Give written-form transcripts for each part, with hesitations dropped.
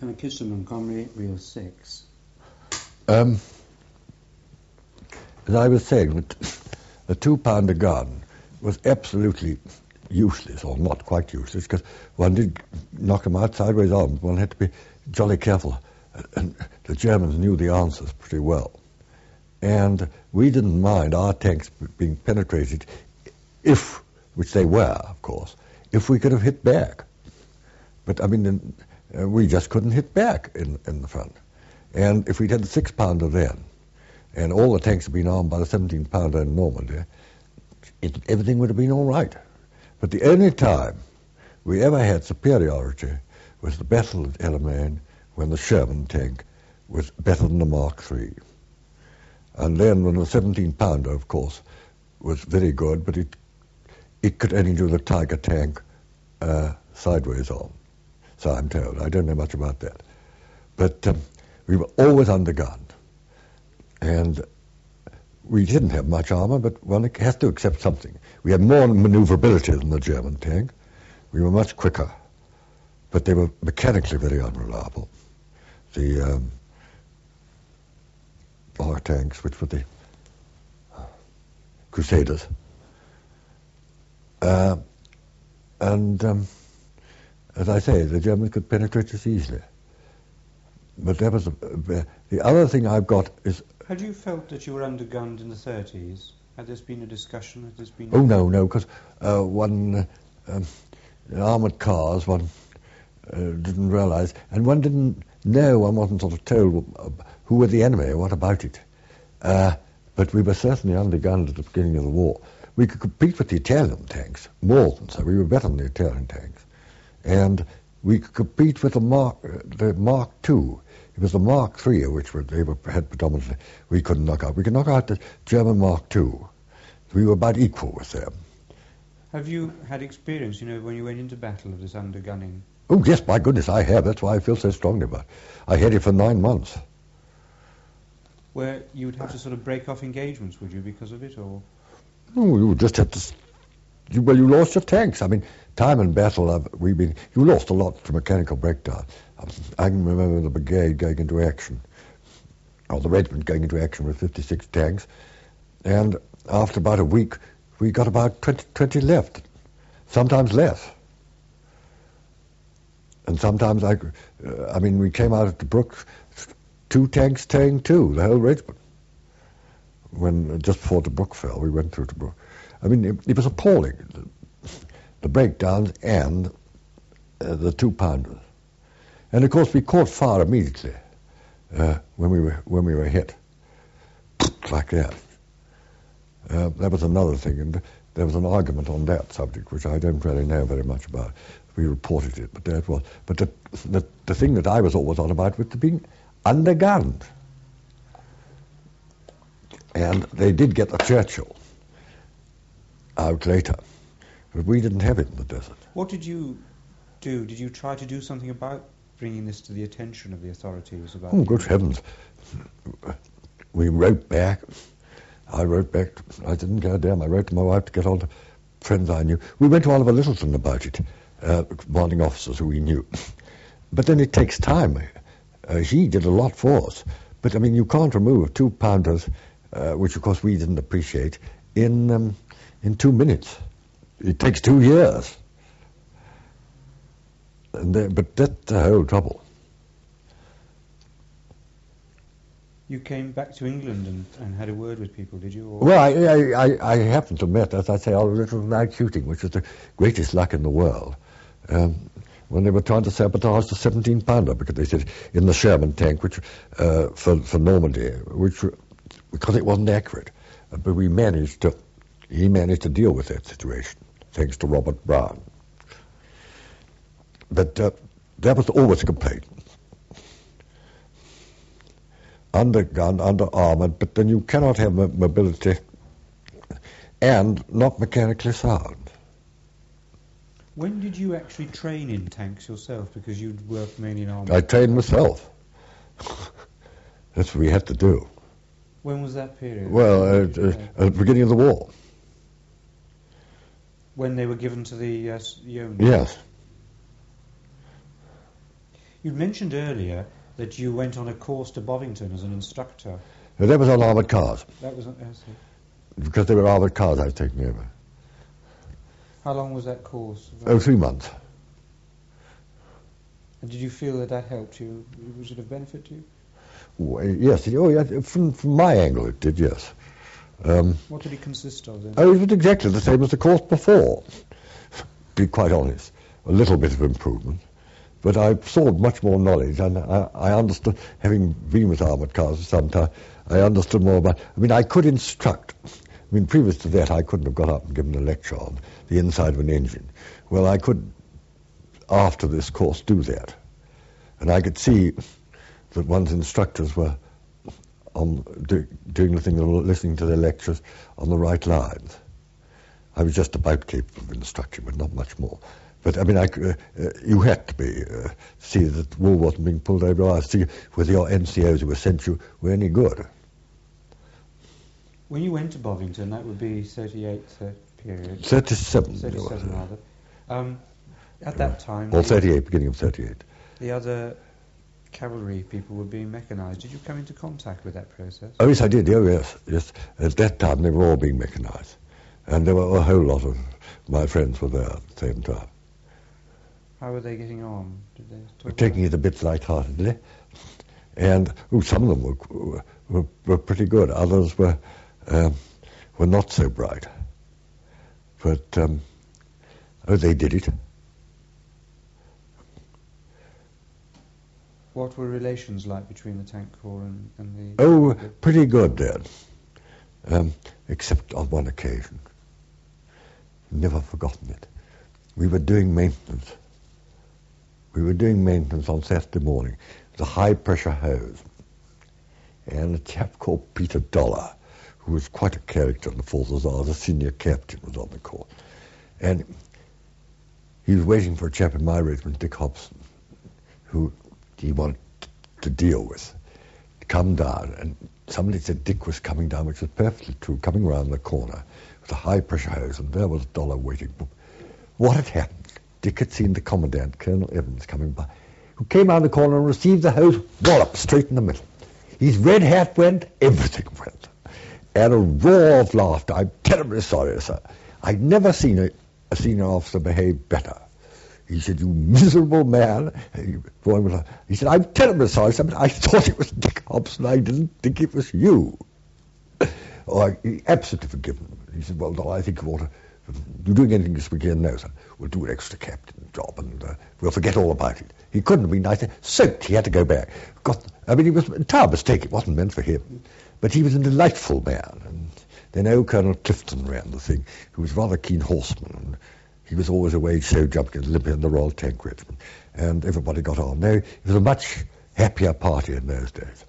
Kitchener Montgomery, Reel 6. As I was saying, the 2-pounder gun was absolutely useless, or not quite useless, because one did knock them out sideways on. One had to be jolly careful, and the Germans knew the answers pretty well. And we didn't mind our tanks being penetrated if, which they were, of course, if we could have hit back. But, I mean, we just couldn't hit back in the front. And if we'd had the 6-pounder then, and all the tanks had been armed by the 17-pounder in Normandy, everything would have been all right. But the only time we ever had superiority was the battle at El Alamein, when the Sherman tank was better than the Mark III. And then when the 17-pounder, of course, was very good, but it could only do the Tiger tank sideways on. So I'm told. I don't know much about that. But we were always undergunned. And we didn't have much armor, but one has to accept something. We had more maneuverability than the German tank. We were much quicker, but they were mechanically very unreliable. The our tanks, which were the Crusaders. As I say, the Germans could penetrate us easily. But that was the other thing I've got is... Had you felt that you were undergunned in the 30s? Had there been a discussion? Had there been... Oh, no, because one... armoured cars, one didn't realise, and one didn't know, one wasn't sort of told who were the enemy or what about it. But we were certainly undergunned at the beginning of the war. We could compete with the Italian tanks, more than so. We were better than the Italian tanks. And we could compete with the Mark II. It was the Mark III, which had predominantly, we couldn't knock out. We could knock out the German Mark II. We were about equal with them. Have you had experience, when you went into battle of this undergunning? Oh, yes, my goodness, I have. That's why I feel so strongly about it. I had it for 9 months. Where you would have to sort of break off engagements, would you, because of it, or...? Oh, you just had to... you lost your tanks. I mean, time in battle, you lost a lot to mechanical breakdown. I can remember the brigade going into action, or the regiment going into action with 56 tanks, and after about a week, we got about 20 left, sometimes less. And sometimes, we came out at the brook, 2 tanks towing 2, the whole regiment. When, just before the brook fell, we went through the brook. I mean, it was appalling, the breakdowns and the 2-pounders. And of course, we caught fire immediately when we were hit, like that. That was another thing, and there was an argument on that subject, which I don't really know very much about. We reported it, but that was. But the thing that I was always on about was being undergunned. And they did get the Churchill out later, but we didn't have it in the desert. What did you do? Did you try to do something about bringing this to the attention of the authorities? Oh, good heavens. We wrote back. I wrote back. I didn't go down. I wrote to my wife to get on to friends I knew. We went to Oliver Littleton about it, commanding officers who we knew. But then it takes time. He did a lot for us. But, you can't remove 2-pounders, which, of course, we didn't appreciate, in 2 minutes. It takes 2 years. But that's the whole trouble. You came back to England and had a word with people, did you? Or? Well, I happened to meet, as I say, Oliver Littleton night shooting, which was the greatest luck in the world. When they were trying to sabotage the 17-pounder, because they said in the Sherman tank, which for Normandy, because it wasn't accurate. But he managed to deal with that situation, thanks to Robert Brown. But that was always a complaint. Undergunned, under-armored, but then you cannot have mobility and not mechanically sound. When did you actually train in tanks yourself? Because you'd worked mainly in army. I trained myself. That's what we had to do. When was that period? Well, at the beginning of the war. When they were given to the Yeomanry? Yes. You mentioned earlier that you went on a course to Bovington as an instructor. And that was on armoured cars, That was because they were armoured cars I was taking over. how long was that course? 3 months. And did you feel that helped you? Was it of benefit to you? Yes, from my angle it did, yes. What did it consist of then? It was exactly the same as the course before, to be quite honest. A little bit of improvement. But I absorbed much more knowledge, and I understood, having been with armoured cars for some time, I understood more about... I could instruct. Previous to that, I couldn't have got up and given a lecture on the inside of an engine. Well, I could, after this course, do that. And I could see that one's instructors were doing the thing, listening to their lectures on the right lines. I was just about capable of instruction, but not much more. But you had to see that the wool wasn't being pulled over your eyes, see whether your NCOs who were sent you were any good. When you went to Bovington, that would be 38 period. 37. 37 rather. At that time... Or 38, beginning of 38. The other cavalry people were being mechanised. Did you come into contact with that process? Oh, yes, I did. Oh, yes. At that time, they were all being mechanised. And there were a whole lot of my friends were there at the same time. How were they getting on? Did they talk taking it a bit lightheartedly. And some of them were pretty good. Others were not so bright. But, they did it. What were relations like between the Tank Corps and the... Oh, pretty good then. Except on one occasion. Never forgotten it. We were doing maintenance. On Saturday morning with a high-pressure hose. And a chap called Peter Dollar, who was quite a character in the forces, a senior captain, was on the course. And he was waiting for a chap in my regiment, Dick Hobson, who he wanted to deal with, to come down. And somebody said Dick was coming down, which was perfectly true, coming round the corner with a high-pressure hose, and there was Dollar waiting. What had happened? Dick had seen the commandant, Colonel Evans, coming by, who came round the corner and received the hose, wallop, straight in the middle. His red hat went, everything went. And a roar of laughter. I'm terribly sorry, sir. I'd never seen a senior officer behave better. He said, "You miserable man." He said, "I'm terribly sorry, sir, but I thought it was Dick Hobson. I didn't think it was you." He absolutely forgiven him. He said, "Well, no, I think you ought to... You doing anything this weekend?" "No, sir. We'll do an extra captain job and we'll forget all about it." He couldn't have been nicer. Soaked, he had to go back. He was a entire mistake. It wasn't meant for him. But he was a delightful man. And then old Colonel Clifton ran the thing, who was a rather keen horseman. And he was always away show jumping in the Royal Tank Regiment. And everybody got on. No, it was a much happier party in those days.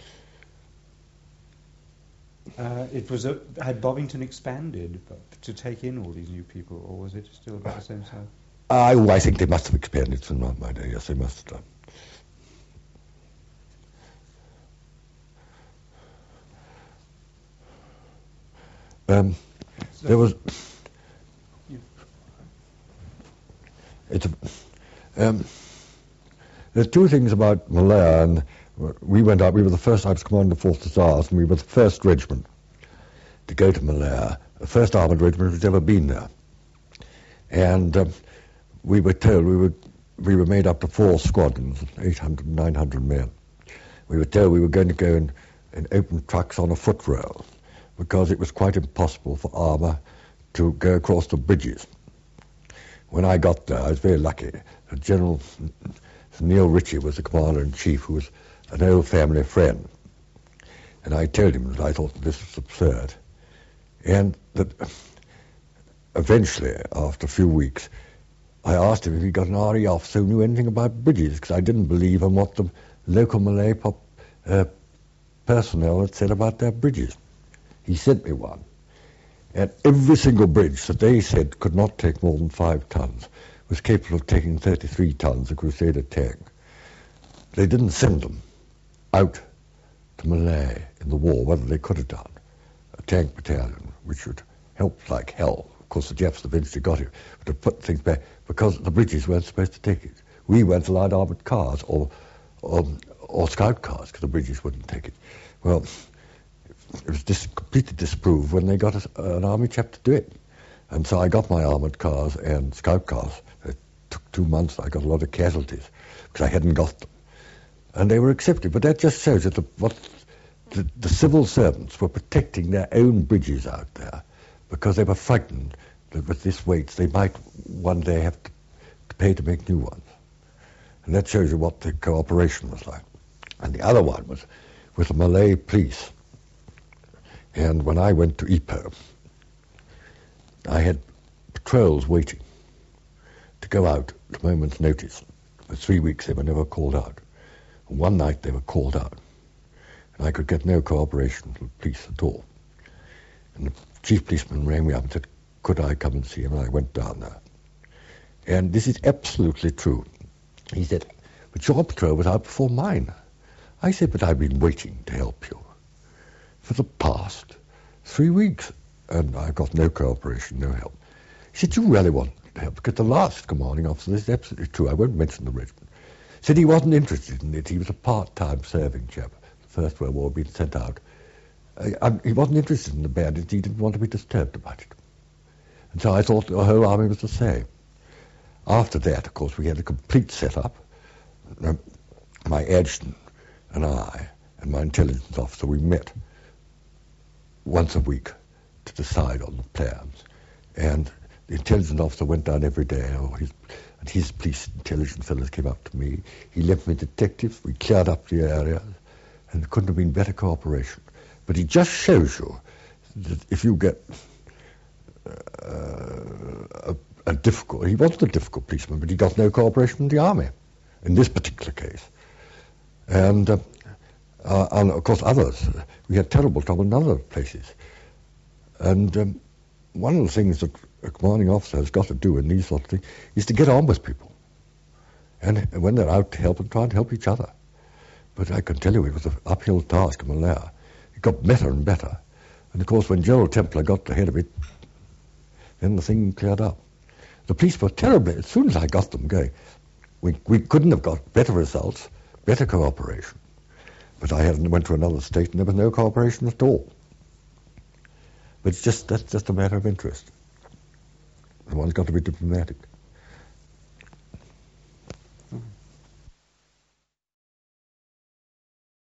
Had Bovington expanded to take in all these new people, or was it still about the same size? I think they must have expanded from my day. Yes, they must have done. There was... There's two things about Malaya, and we went up. We were the first. I was commanding the 4th Hussars, and we were the first regiment to go to Malaya, the first armoured regiment who's ever been there. And we were told we were made up to 4 squadrons, 800, 900 men. We were told we were going to go in open trucks on a foot rail because it was quite impossible for armour to go across the bridges. When I got there, I was very lucky. General Neil Ritchie was the commander-in-chief, who was an old family friend. And I told him that I thought this was absurd. And that eventually, after a few weeks, I asked him if he got an RE officer who knew anything about bridges, because I didn't believe in what the local Malay personnel had said about their bridges. He sent me one. And every single bridge that they said could not take more than 5 tons was capable of taking 33 tons, a Crusader tank. They didn't send them out to Malay in the war, whether they could have done a tank battalion, which would help like hell. Of course, the Japs eventually got it, but to put things back, because the bridges weren't supposed to take it. we weren't allowed armoured cars or scout cars because the British wouldn't take it. Well, it was completely disproved when they got an army chap to do it. And so I got my armoured cars and scout cars. It took 2 months. I got a lot of casualties because I hadn't got them. And they were accepted. But that just shows that the civil servants were protecting their own bridges out there because they were frightened that with this weight they might one day have to pay to make new ones. And that shows you what the cooperation was like. And the other one was with the Malay police. And when I went to Ipoh, I had patrols waiting to go out at a moment's notice. For 3 weeks they were never called out. And one night they were called out. And I could get no cooperation from the police at all. And the chief policeman rang me up and said, could I come and see him? And I went down there. And this is absolutely true. He said, but your patrol was out before mine. I said, but I've been waiting to help you for the past 3 weeks. And I got no cooperation, no help. He said, you really want help? Because the last commanding officer, this is absolutely true, I won't mention the regiment, said he wasn't interested in it. He was a part-time serving chap. The First World War had been sent out. He wasn't interested in the bandits. He didn't want to be disturbed about it. And so I thought the whole army was the same. After that, of course, we had a complete set-up. My adjutant and I and my intelligence officer, we met once a week to decide on the plans. And the intelligence officer went down every day, and his police intelligence fellows came up to me. He left me detectives. We cleared up the area, and there couldn't have been better cooperation. But it just shows you that if you get a difficult... He wasn't a difficult policeman, but he got no cooperation from the army in this particular case. And of course others. We had terrible trouble in other places. And one of the things that a commanding officer has got to do in these sorts of things is to get on with people. And when they're out to help them, try and help each other. But I can tell you it was an uphill task in Malaya. It got better and better. And of course when Gerald Templar got the head of it, then the thing cleared up. The police were terrible. As soon as I got them going, we couldn't have got better results, better cooperation. But I went to another state and there was no cooperation at all. But that's just a matter of interest. And one's got to be diplomatic.